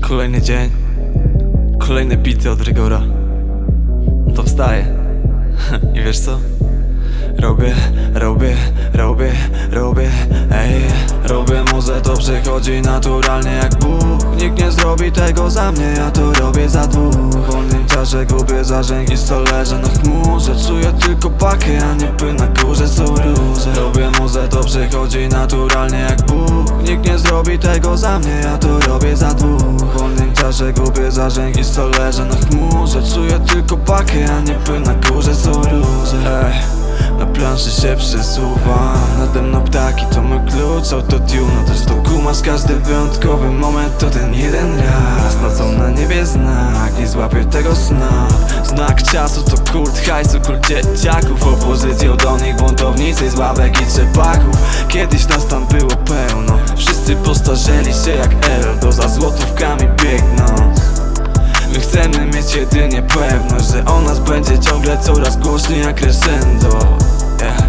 Kolejny dzień, kolejne bity od Rygora. No to wstaję. I wiesz co? Robię, ej. Robię muzę, to przychodzi naturalnie jak Bóg. Nikt nie zrobi tego za mnie, ja to robię za dwóch. W wolnym czasie gubię zasięg i leżę na chmurze. Czuję tylko pakę, a nie płyn na górze są róże. Robię muzę, to przychodzi naturalnie jak Bóg. Nikt nie zrobi tego za mnie, ja to robię za dwóch. W wolnym czasie gubię zasięg i leżę na chmurze. Czuję tylko pakę, a nie płyn na górze są róże. Ej. Na planszy się przesuwa, nade mną ptaki to mój klucz. Autotune, też to kumasz, każdy wyjątkowy moment to ten jeden raz. Nocą na niebie znak, nie złapię tego sna. Znak czasu to kult hajsu, kult dzieciaków. Opozycją do nich buntownicy z ławek i trzepaków. Kiedyś nas tam było pełno, wszyscy postarzeli się jak Eldo, za złotówkami biegnąc. My chcemy mieć jedynie pewność, że o nas będzie ciągle coraz głośniej jak crescendo. Yeah.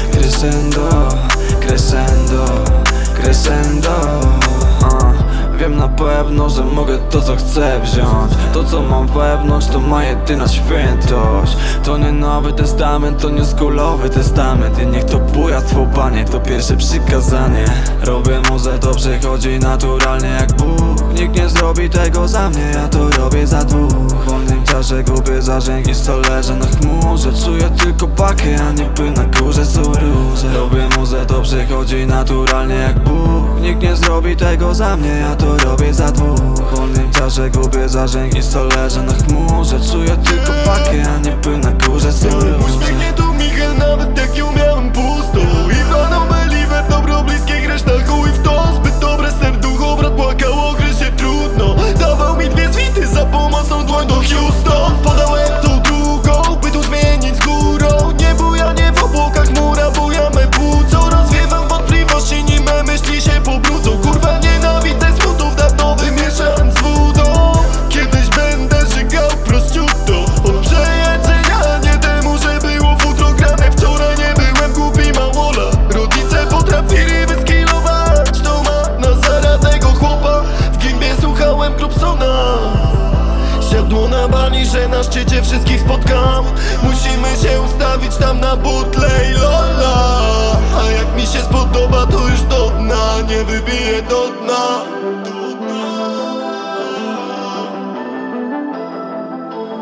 Crescendo. Wiem na pewno, że mogę to co chcę wziąć. To co mam wewnątrz to ma jedyna świętość. To nie Nowy Testament, to nie skulowy testament. I niech to bujactwo, Panie, to pierwsze przykazanie. Robię muzę, to przychodzi naturalnie jak Bóg. Nikt nie zrobi tego za mnie, ja to robię za dwóch. W wolnym czasie gubię zasięg i leżę na chmurze. Czuję tylko pakę, a nie płyn na górze są róże. Robię muzę, to przychodzi naturalnie jak Bóg. Nikt nie zrobi tego za mnie, ja to robię za dwóch. W wolnym czasie gubię zasięg i leżę na chmurze. Czuję tylko pakę, a nie płyn na górze są róże. Uśmiechniętą migę, nawet jak ją miałem pustą. Iwaną Believer, dobro bliskie, reszta chuj w to. Zbyt dobre serducho, brat płakało, gry się trudno. Dawał mi dwie zwity za pomocą dłoń do Houston. Podałem tą drugą, by tu zmienić z górą. Nie bujanie w obłokach, chmura buja me płuco. Rozwiewam wątpliwości, nim me myśli się pobrudzą. Kurwa nienawidzę smutów, dawno wymieszan z wodą. Kiedyś będę żygał prościutko od przejedzenia, nie temu, że było futro grane. Wczoraj nie byłem głupi małola. Rodzice potrafili wyskilować, to ma na zaradnego chłopa. W gimbie słuchałem Klubsona. Siadło na bani, że na szczycie wszystkich spotkam. Musimy się ustawić tam na butle i lola. A jak mi się spodoba, to już do dna, nie wybiję do dna.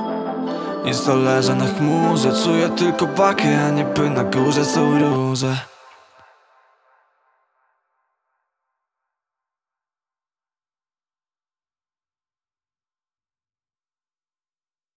I leżę na chmurze. Czuję tylko pakę, a nie płyn na górze są róże.